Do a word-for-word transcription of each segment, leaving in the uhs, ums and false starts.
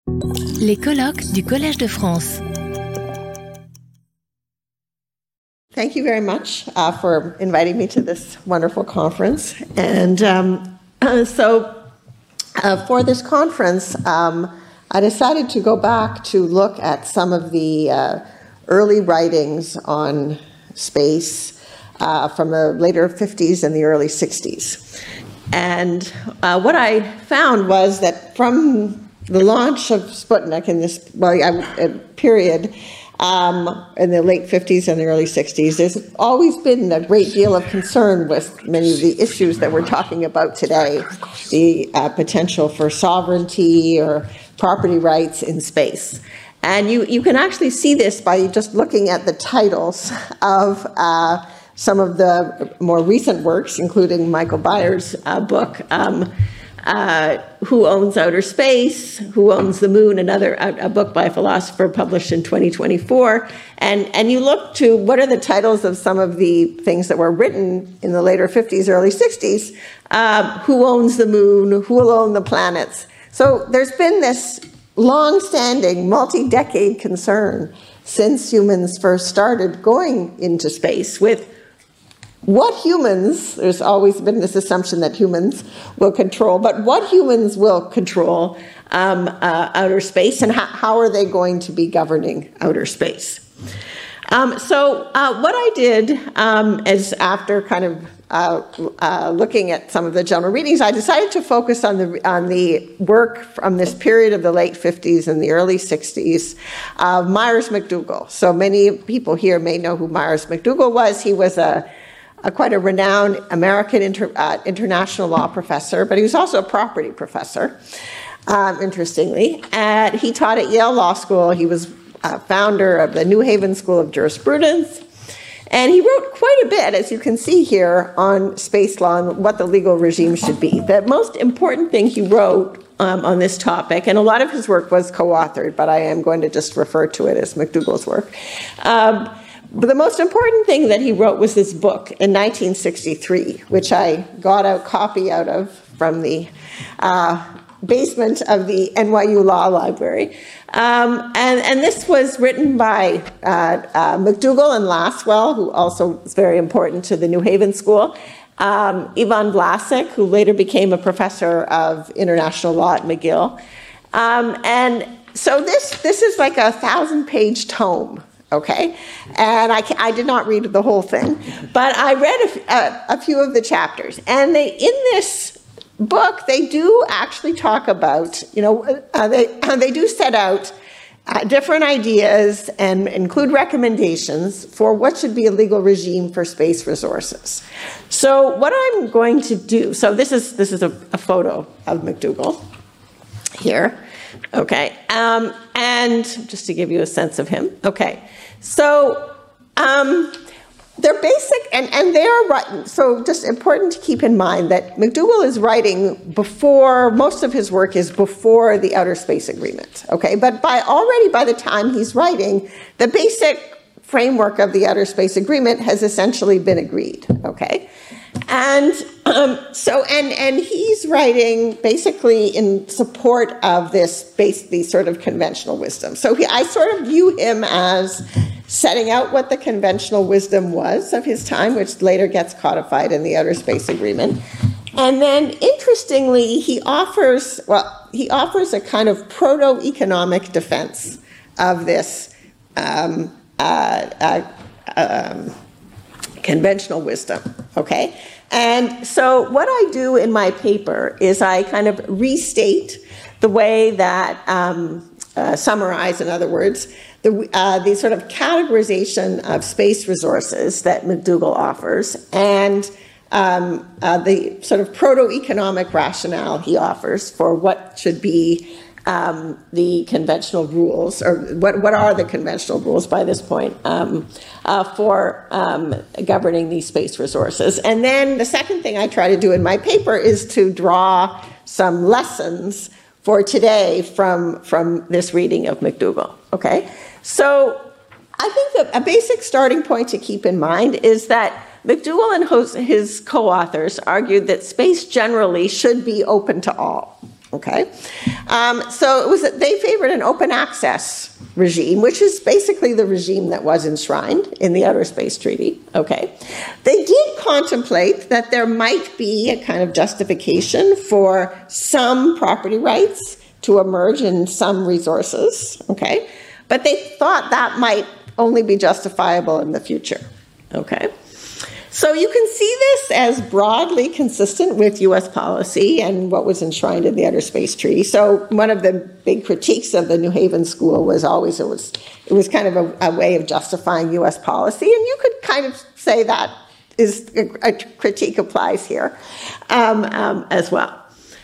Les colloques du Collège de France. Thank you very much uh, for inviting me to this wonderful conference. And um, so uh, for this conference, um, I decided to go back to look at some of the uh, early writings on space uh, from the later fifties and the early sixties. And uh, what I found was that from the launch of Sputnik in this well, I, period, Um, in the late fifties and the early sixties, there's always been a great deal of concern with many of the issues that we're talking about today, the uh, potential for sovereignty or property rights in space. And you, you can actually see this by just looking at the titles of uh, some of the more recent works, including Michael Byers' uh, book, um, Uh, Who Owns Outer Space, Who Owns the Moon, another a, a book by a philosopher published in twenty twenty-four. And, and you look to what are the titles of some of the things that were written in the later fifties, early sixties. Uh, who owns the moon? Who will own the planets? So there's been this long-standing, multi-decade concern since humans first started going into space with what humans, there's always been this assumption that humans will control, but what humans will control um, uh, outer space, and how, how are they going to be governing outer space? Um, so uh, what I did um, is, after kind of uh, uh, looking at some of the general readings, I decided to focus on the on the work from this period of the late fifties and the early sixties of Myers McDougall. So many people here may know who Myers McDougall was. He was a A, quite a renowned American inter, uh, international law professor, but he was also a property professor, um, interestingly. And he taught at Yale Law School. He was uh, founder of the New Haven School of Jurisprudence. And he wrote quite a bit, as you can see here, on space law and what the legal regime should be. The most important thing he wrote um, on this topic, and a lot of his work was co-authored, but I am going to just refer to it as McDougall's work. Um, But the most important thing that he wrote was this book in nineteen sixty-three, which I got a copy out of from the uh, basement of the N Y U Law Library. Um, and, and this was written by uh, uh, McDougall and Lasswell, who also was very important to the New Haven School, um, Ivan Vlasic, who later became a professor of international law at McGill. Um, and so this, this is like a thousand-page tome. Okay, and I, I did not read the whole thing, but I read a, a, a few of the chapters. And they, in this book, they do actually talk about, you know, uh, they, uh, they do set out uh, different ideas and include recommendations for what should be a legal regime for space resources. So what I'm going to do, so this is, this is a, a photo of McDougall here. Okay, um, and just to give you a sense of him. Okay, so um, they're basic, and, and they're writing. So just important to keep in mind that McDougall is writing before, most of his work is before the Outer Space Agreement. Okay, but by already by the time he's writing, the basic framework of the Outer Space Agreement has essentially been agreed. Okay. And um, so, and and he's writing basically in support of this, base, these sort of conventional wisdom. So he, I sort of view him as setting out what the conventional wisdom was of his time, which later gets codified in the Outer Space Agreement. And then, interestingly, he offers, well, he offers a kind of proto-economic defense of this um, uh, uh, um, conventional wisdom, okay? And so what I do in my paper is I kind of restate the way that, um, uh, summarize, in other words, the, uh, the sort of categorization of space resources that McDougall offers, and um, uh, the sort of proto-economic rationale he offers for what should be Um, the conventional rules, or what, what are the conventional rules by this point um, uh, for um, governing these space resources. And then the second thing I try to do in my paper is to draw some lessons for today from, from this reading of McDougall, okay? So I think that a basic starting point to keep in mind is that McDougall and his co-authors argued that space generally should be open to all. okay? Um, so it was, they favored an open access regime, which is basically the regime that was enshrined in the Outer Space Treaty, okay? They did contemplate that there might be a kind of justification for some property rights to emerge in some resources, okay? But they thought that might only be justifiable in the future, okay? So you can see this as broadly consistent with U S policy and what was enshrined in the Outer Space Treaty. So one of the big critiques of the New Haven School was always it was it was kind of a, a way of justifying U S policy, and you could kind of say that is a, a critique applies here um, um, as well.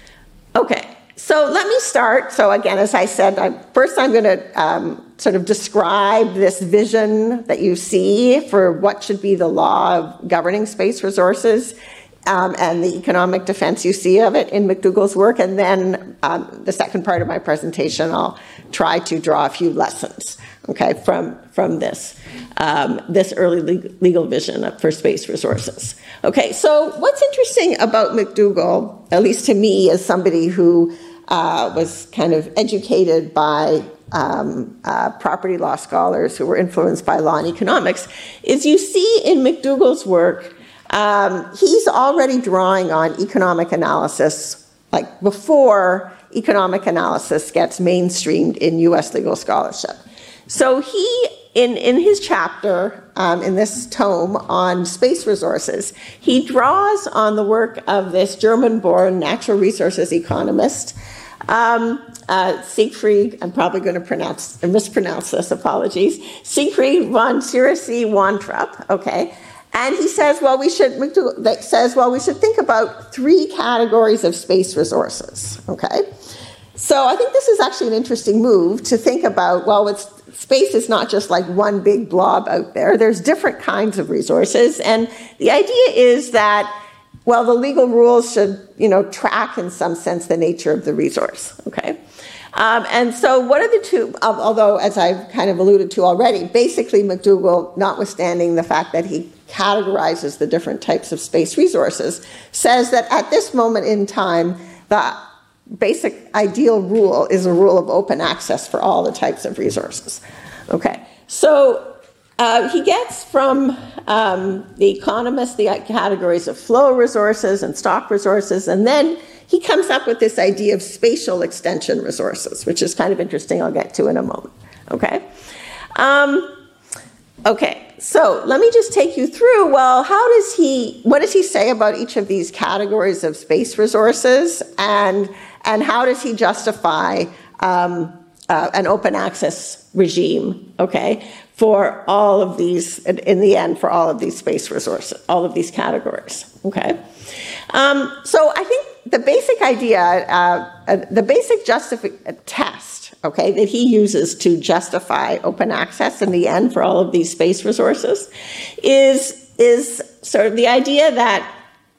Okay. So let me start. So again, as I said, I, first I'm going to um, sort of describe this vision that you see for what should be the law of governing space resources um, and the economic defense you see of it in McDougall's work. And then um, the second part of my presentation, I'll try to draw a few lessons, okay, from, from this, um, this early legal vision for space resources. Okay, so what's interesting about McDougall, at least to me as somebody who uh, was kind of educated by um, uh, property law scholars who were influenced by law and economics, is you see in McDougall's work, um, he's already drawing on economic analysis, like before economic analysis gets mainstreamed in U S legal scholarship. So he, in, in his chapter, um, in this tome on space resources, he draws on the work of this German-born natural resources economist, um, uh, Siegfried, I'm probably going to pronounce, mispronounce this, apologies, Siegfried von Ciresi-Wantrup, okay? And he says, well, we should, that says, well, we should think about three categories of space resources, okay? So I think this is actually an interesting move to think about, well, it's, space is not just like one big blob out there. There's different kinds of resources. And the idea is that, well, the legal rules should, you know, track in some sense the nature of the resource, okay? Um, and so what are the two, although as I've kind of alluded to already, basically McDougall, notwithstanding the fact that he categorizes the different types of space resources, says that at this moment in time, the basic ideal rule is a rule of open access for all the types of resources. Okay, so uh, he gets from um, the economist the categories of flow resources and stock resources, and then he comes up with this idea of spatial extension resources, which is kind of interesting. I'll get to in a moment. Okay, um, okay. So let me just take you through, well, how does he, what does he say about each of these categories of space resources, and, and how does he justify um, uh, an open access regime, okay, for all of these, in the end, for all of these space resources, all of these categories, okay? Um, so I think the basic idea, uh, uh, the basic justifi- test, okay, that he uses to justify open access in the end for all of these space resources is, is sort of the idea that,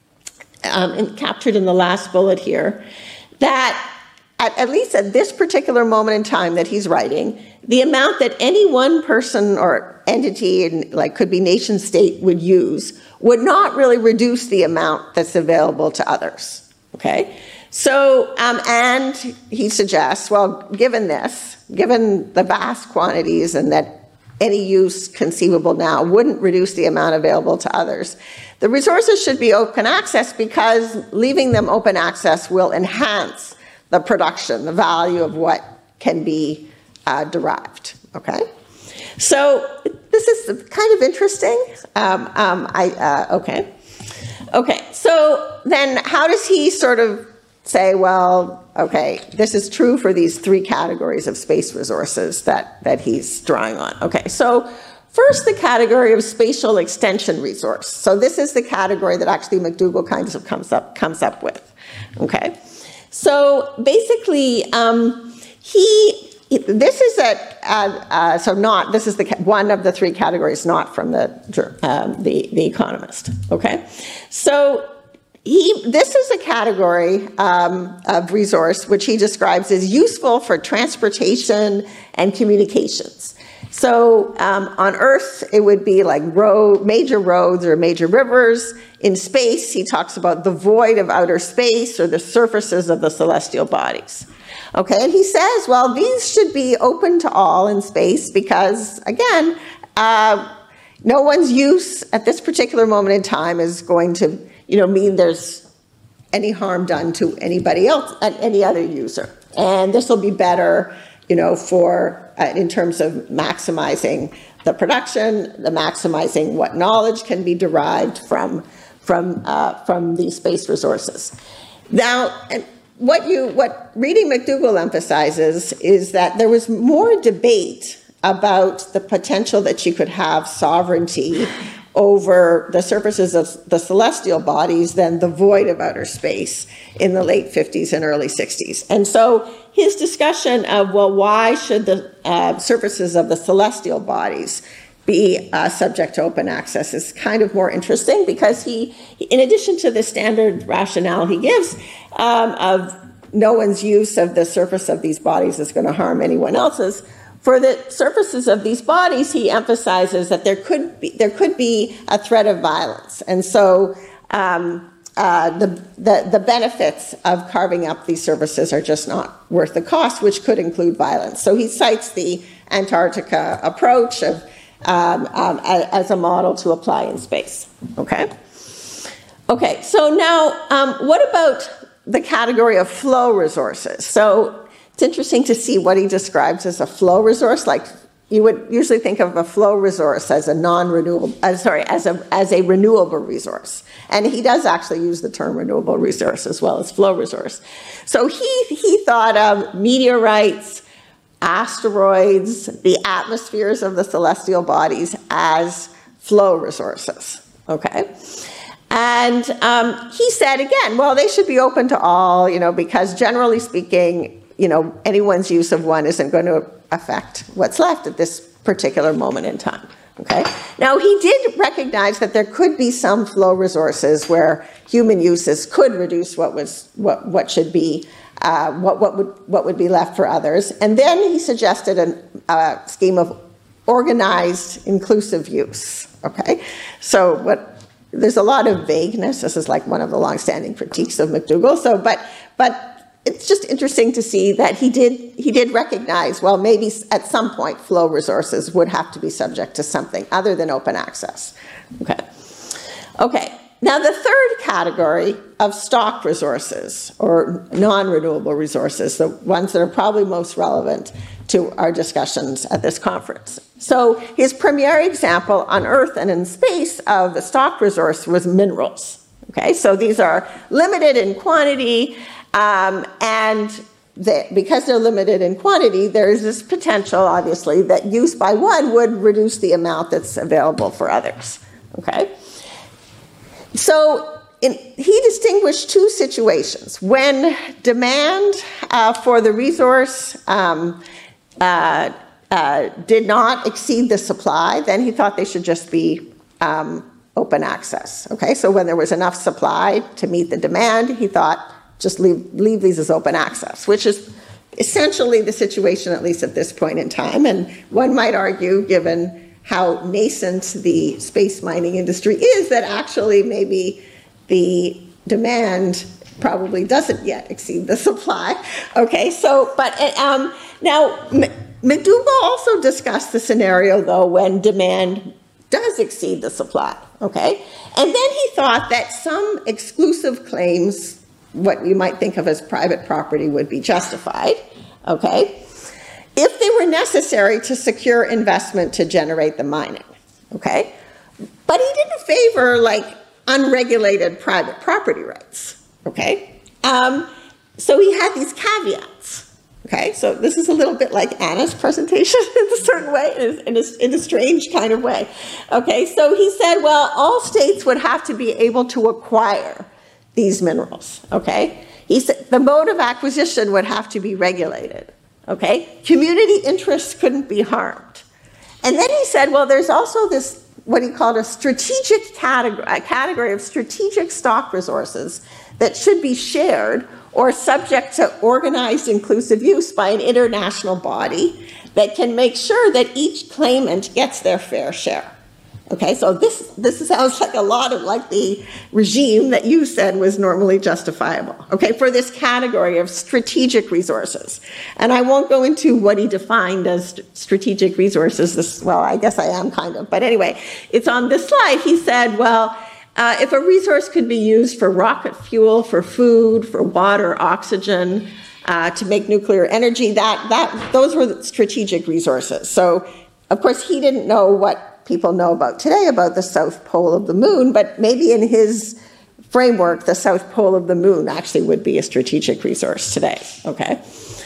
um, in, captured in the last bullet here, that at, at least at this particular moment in time that he's writing, the amount that any one person or entity, and like could be nation state, would use would not really reduce the amount that's available to others, okay? So, um, and he suggests, well, given this, given the vast quantities and that any use conceivable now wouldn't reduce the amount available to others, the resources should be open access because leaving them open access will enhance the production, the value of what can be uh, derived, okay? So this is kind of interesting. Um, um, I, uh, okay. Okay, so then how does he sort of say, well, okay, this is true for these three categories of space resources that, that he's drawing on. Okay, so first the category of spatial extension resource. So this is the category that actually McDougall kind of comes up, comes up with, okay? So basically, um, he, this is a, uh, uh, so not, this is the one of the three categories not from the, um, the, the Economist, okay? So He, this is a category um, of resource which he describes as useful for transportation and communications. So um, on Earth, it would be like road, major roads or major rivers. In space, he talks about the void of outer space or the surfaces of the celestial bodies. Okay, and he says, well, these should be open to all in space because, again, uh, no one's use at this particular moment in time is going to, you know, mean there's any harm done to anybody else, any other user. And this will be better, you know, for, uh, in terms of maximizing the production, the maximizing what knowledge can be derived from, from, uh, from these space resources. Now, and what you, what Reading McDougall emphasizes is that there was more debate about the potential that you could have sovereignty over the surfaces of the celestial bodies than the void of outer space in the late fifties and early sixties. And so his discussion of, well, why should the uh, surfaces of the celestial bodies be uh, subject to open access is kind of more interesting because he, in addition to the standard rationale he gives um, of no one's use of the surface of these bodies is going to harm anyone else's, for the surfaces of these bodies, he emphasizes that there could be, there could be a threat of violence. And so um, uh, the, the, the benefits of carving up these surfaces are just not worth the cost, which could include violence. So he cites the Antarctica approach of, um, um, as a model to apply in space. Okay? Okay, so now um, what about the category of flow resources? So it's interesting to see what he describes as a flow resource. Like you would usually think of a flow resource as a non-renewable, uh, sorry, as a as a renewable resource, and he does actually use the term renewable resource as well as flow resource. So he he thought of meteorites, asteroids, the atmospheres of the celestial bodies as flow resources. Okay. And um, he said again, well, they should be open to all, you know, because generally speaking, you know, anyone's use of one isn't going to affect what's left at this particular moment in time, okay? Now, he did recognize that there could be some flow resources where human uses could reduce what was what what should be uh, what what would what would be left for others, and then he suggested a uh, scheme of organized, inclusive use. Okay, so what there's a lot of vagueness. This is like one of the longstanding critiques of McDougall. So, but but. It's just interesting to see that he did he did recognize, well, maybe at some point flow resources would have to be subject to something other than open access. Okay. Okay. Now the third category of stock resources or non-renewable resources, the ones that are probably most relevant to our discussions at this conference. So his premier example on Earth and in space of the stock resource was minerals. Okay, so these are limited in quantity. Um, and they, because they're limited in quantity, there's this potential, obviously, that use by one would reduce the amount that's available for others. Okay? So in, he distinguished two situations. When demand uh, for the resource um, uh, uh, did not exceed the supply, then he thought they should just be um, open access. Okay? So when there was enough supply to meet the demand, he thought, just leave, leave these as open access, which is essentially the situation, at least at this point in time. And one might argue, given how nascent the space mining industry is, that actually maybe the demand probably doesn't yet exceed the supply. Okay, so, but um, now, McDougall also discussed the scenario, though, when demand does exceed the supply. Okay, and then he thought that some exclusive claims, what you might think of as private property, would be justified, okay, if they were necessary to secure investment to generate the mining, okay? But he didn't favor, like, unregulated private property rights, okay? Um, so he had these caveats, okay? So this is a little bit like Anna's presentation in a certain way, in a, in a strange kind of way, okay? So he said, well, all states would have to be able to acquire these minerals, okay? He said the mode of acquisition would have to be regulated, okay? Community interests couldn't be harmed. And then he said, well, there's also this, what he called a strategic category, a category of strategic stock resources that should be shared or subject to organized inclusive use by an international body that can make sure that each claimant gets their fair share. Okay, so this, this sounds like a lot of like the regime that you said was normally justifiable, okay, for this category of strategic resources. And I won't go into what he defined as st- strategic resources. This, well, I guess I am kind of, but anyway, it's on this slide. He said, well, uh, if a resource could be used for rocket fuel, for food, for water, oxygen, uh, to make nuclear energy, that, that, those were the strategic resources. So, of course, he didn't know what people know about today about the South Pole of the moon, but maybe in his framework, the South Pole of the moon actually would be a strategic resource today, okay?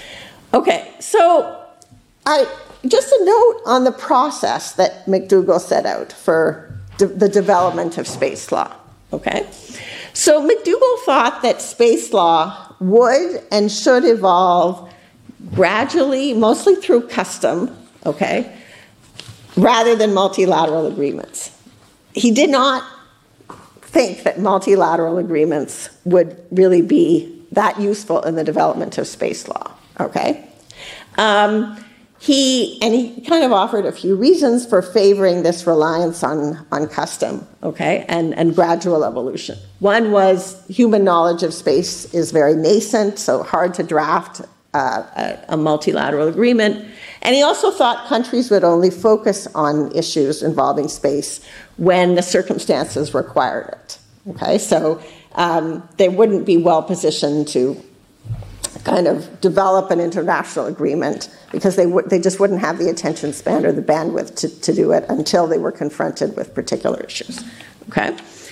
Okay, so I just a note on the process that McDougall set out for de- the development of space law, okay? So McDougall thought that space law would and should evolve gradually, mostly through custom, okay, rather than multilateral agreements. He did not think that multilateral agreements would really be that useful in the development of space law, okay? Um, he, and he kind of offered a few reasons for favoring this reliance on, on custom, okay, and, and gradual evolution. One was human knowledge of space is very nascent, so hard to draft uh, a, a multilateral agreement. And he also thought countries would only focus on issues involving space when the circumstances required it. Okay, so um, they wouldn't be well positioned to kind of develop an international agreement because they would they just wouldn't have the attention span or the bandwidth to, to do it until they were confronted with particular issues. Okay,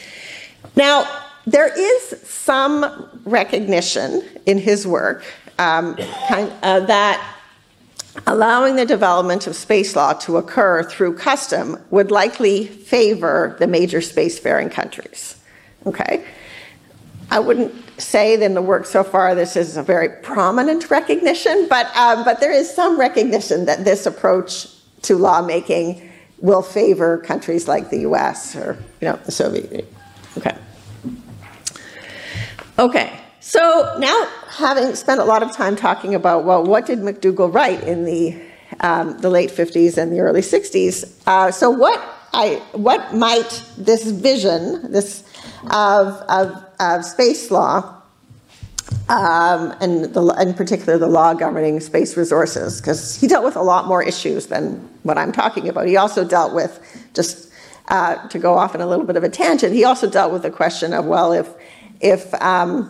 now there is some recognition in his work um, kind, uh, that allowing the development of space law to occur through custom would likely favor the major spacefaring countries, okay? I wouldn't say that in the work so far this is a very prominent recognition, but, um, but there is some recognition that this approach to lawmaking will favor countries like the U S or, you know, the Soviet Union, okay? Okay. So now, having spent a lot of time talking about, well, what did McDougall write in the um, the late fifties and the early sixties? Uh, so what I what might this vision, this of of, of space law, um, and the, in particular the law governing space resources, because he dealt with a lot more issues than what I'm talking about. He also dealt with, just uh, to go off on a little bit of a tangent, he also dealt with the question of, well, if if um,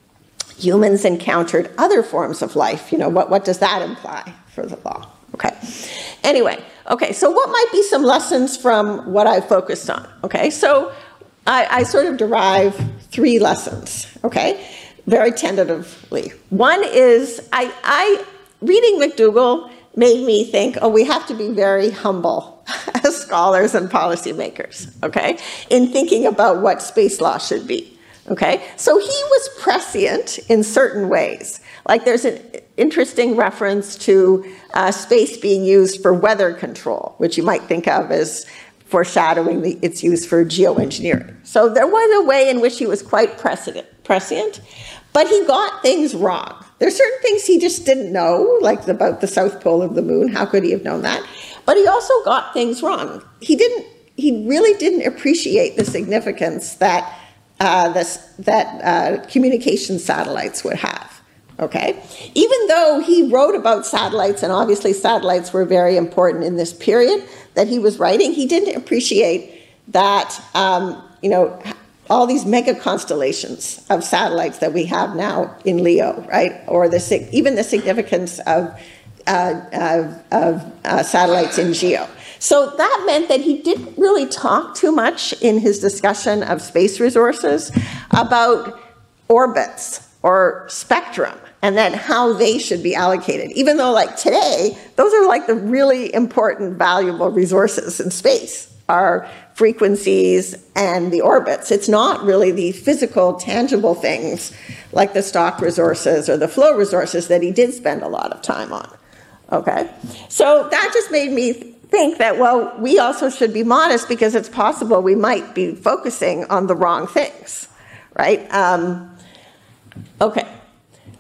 humans encountered other forms of life, you know, what, what does that imply for the law? Okay. Anyway, okay, so what might be some lessons from what I focused on? Okay, so I, I sort of derive three lessons, okay, very tentatively. One is, I, I reading McDougall made me think, oh, we have to be very humble as scholars and policymakers, okay, in thinking about what space law should be. Okay, so he was prescient in certain ways. Like there's an interesting reference to uh, space being used for weather control, which you might think of as foreshadowing the, its use for geoengineering. So there was a way in which he was quite prescient, prescient, but he got things wrong. There's certain things he just didn't know, like about the South Pole of the moon. How could he have known that? But he also got things wrong. He didn't. He really didn't appreciate the significance that Uh, this, that uh, communication satellites would have, okay? Even though he wrote about satellites, and obviously satellites were very important in this period that he was writing, he didn't appreciate that, um, you know, all these mega constellations of satellites that we have now in LEO, right? Or the even the significance of, uh, of, of uh, satellites in GEO. So that meant that he didn't really talk too much in his discussion of space resources about orbits or spectrum and then how they should be allocated. Even though, like today, those are like the really important, valuable resources in space, are frequencies and the orbits. It's not really the physical, tangible things like the stock resources or the flow resources that he did spend a lot of time on. Okay? So that just made me think that, well, we also should be modest because it's possible we might be focusing on the wrong things, right? Um, okay.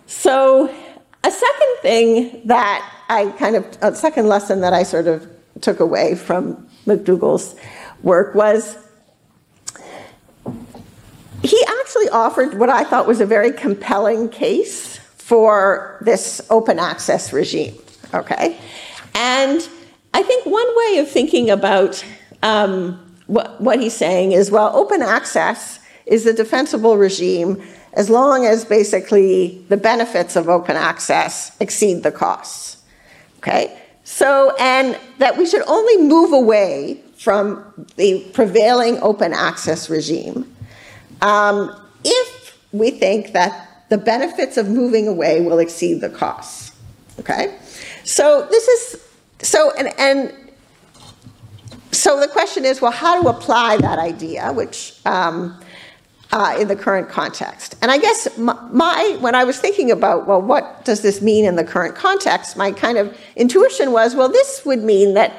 So a second thing that I kind of, a second lesson that I sort of took away from McDougall's work was he actually offered what I thought was a very compelling case for this open access regime, okay? And I think one way of thinking about um, what, what he's saying is, well, open access is a defensible regime as long as basically the benefits of open access exceed the costs, okay? So, and that we should only move away from the prevailing open access regime um, if we think that the benefits of moving away will exceed the costs, okay? So this is, so, and, and so the question is, well, how to apply that idea, which, um, Uh, in the current context. And I guess my, my, when I was thinking about, well, what does this mean in the current context, my kind of intuition was, well, this would mean that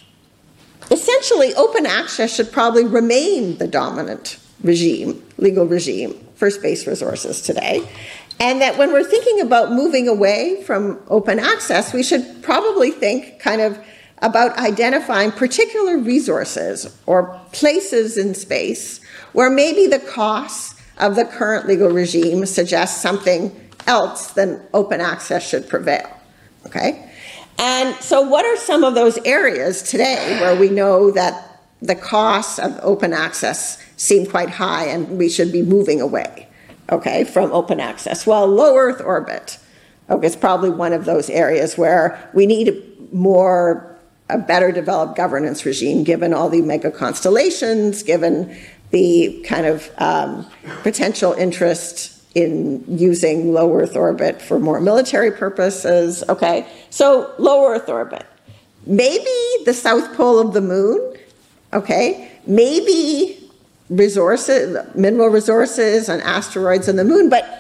essentially open access should probably remain the dominant regime, legal regime for space resources today. And that when we're thinking about moving away from open access, we should probably think kind of about identifying particular resources or places in space where maybe the costs of the current legal regime suggest something else than open access should prevail, okay? And so what are some of those areas today where we know that the costs of open access seem quite high and we should be moving away, okay, from open access? Well, low Earth orbit, okay, it's probably one of those areas where we need more, a better developed governance regime given all the mega constellations, given the kind of um, potential interest in using low Earth orbit for more military purposes, okay? So low Earth orbit. Maybe the south pole of the moon, okay? Maybe resources, mineral resources on asteroids on the moon, but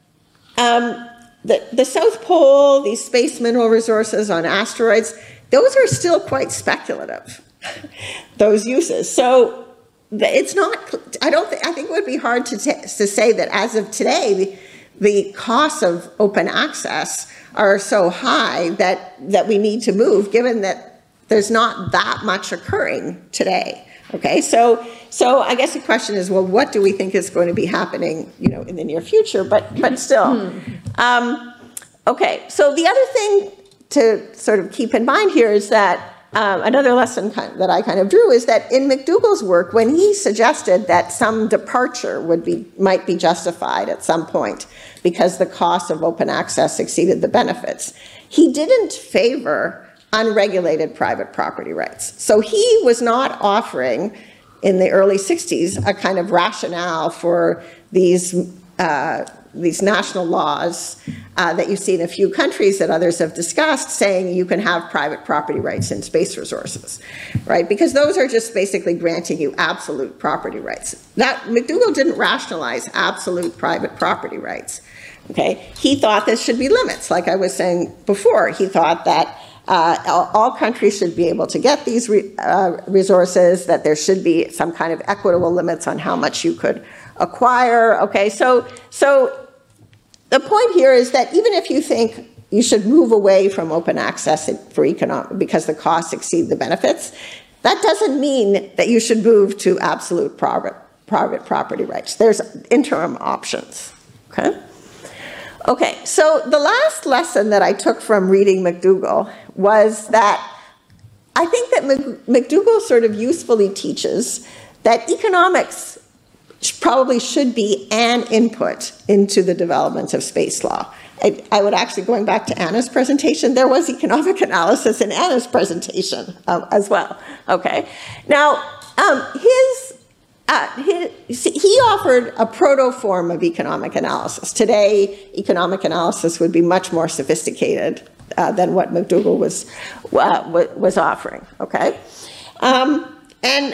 um, the, the south pole, these space mineral resources on asteroids, those are still quite speculative, those uses. So it's not, I don't think, I think it would be hard to, t- to say that as of today, the, the costs of open access are so high that, that we need to move, given that there's not that much occurring today, okay? So, so I guess the question is, well, what do we think is going to be happening, you know, in the near future, but, but still. Um, okay, so the other thing to sort of keep in mind here is that Um, another lesson kind of, that I kind of drew is that in McDougall's work, when he suggested that some departure would be, might be justified at some point because the cost of open access exceeded the benefits, he didn't favor unregulated private property rights. So he was not offering, in the early sixties, a kind of rationale for these uh, these national laws uh, that you see in a few countries that others have discussed, saying you can have private property rights in space resources, right? Because those are just basically granting you absolute property rights. That McDougall didn't rationalize absolute private property rights, okay? He thought there should be limits, like I was saying before. He thought that uh, all, all countries should be able to get these re, uh, resources, that there should be some kind of equitable limits on how much you could acquire, okay? So, so the point here is that even if you think you should move away from open access for economic, because the costs exceed the benefits, that doesn't mean that you should move to absolute private, private property rights. There's interim options, okay? Okay, so the last lesson that I took from reading McDougall was that I think that McDougall sort of usefully teaches that economics probably should be an input into the development of space law. I, I would actually, going back to Anna's presentation, there was economic analysis in Anna's presentation uh, as well, okay? Now, um, his, uh, his, he offered a proto-form of economic analysis. Today, economic analysis would be much more sophisticated uh, than what McDougall was, uh, was offering, okay? Um, and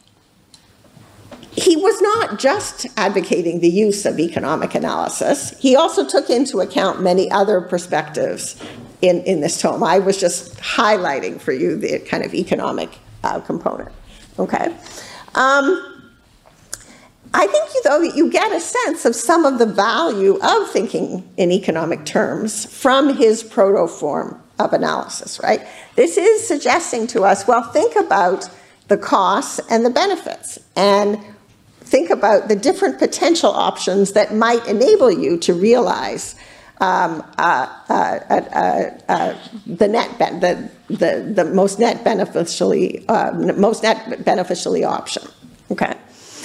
he was not just advocating the use of economic analysis. He also took into account many other perspectives in, in this tome. I was just highlighting for you the kind of economic uh, component, okay? Um, I think, though, that you get a sense of some of the value of thinking in economic terms from his proto-form of analysis, right? This is suggesting to us, well, think about the costs and the benefits, and think about the different potential options that might enable you to realize um, uh, uh, uh, uh, uh, the net, ben- the, the the most net beneficially uh, most net beneficially option. Okay.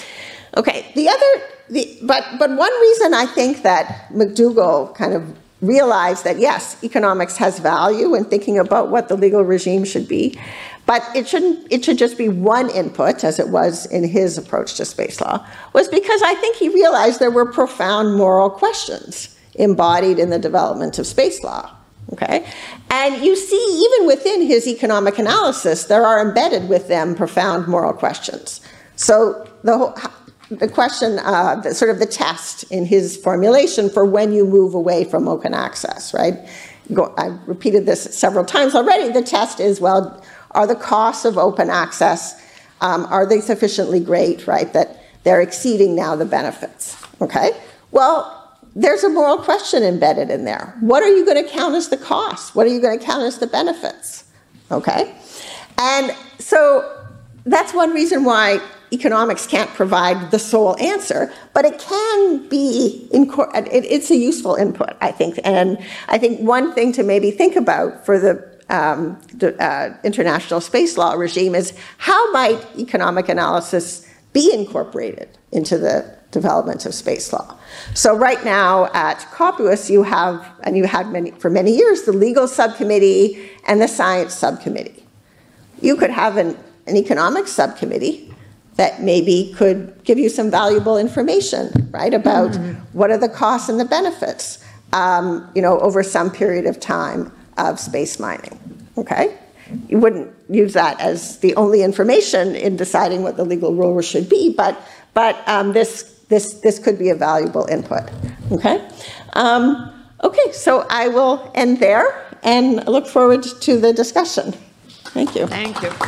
Okay, the other, the, but, but one reason I think that McDougall kind of realized that, yes, economics has value in thinking about what the legal regime should be, but it shouldn't, it should just be one input, as it was in his approach to space law, was because I think he realized there were profound moral questions embodied in the development of space law. Okay, and you see, even within his economic analysis, there are embedded with them profound moral questions. So the whole, the question, uh, the, sort of the test in his formulation for when you move away from open access, right? Go, I've repeated this several times already. The test is, well, are the costs of open access, um, are they sufficiently great, right, that they're exceeding now the benefits, okay? Well, there's a moral question embedded in there. What are you going to count as the costs? What are you going to count as the benefits, okay? And so that's one reason why economics can't provide the sole answer, but it can be, it's a useful input, I think. And I think one thing to maybe think about for the, um, the uh, international space law regime is how might economic analysis be incorporated into the development of space law. So right now at COPUOS you have, and you had many, for many years, the legal subcommittee and the science subcommittee. You could have an, an economics subcommittee that maybe could give you some valuable information, right, about mm-hmm. what are the costs and the benefits, um, you know, over some period of time of space mining, okay? You wouldn't use that as the only information in deciding what the legal rules should be, but but um, this this this could be a valuable input, okay? Um, okay, so I will end there and look forward to the discussion. Thank you. Thank you.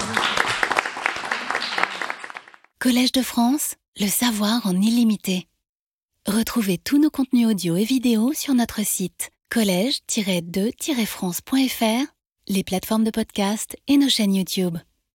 Collège de France, le savoir en illimité. Retrouvez tous nos contenus audio et vidéo sur notre site collège tiret de tiret france point f r, les plateformes de podcast et nos chaînes YouTube.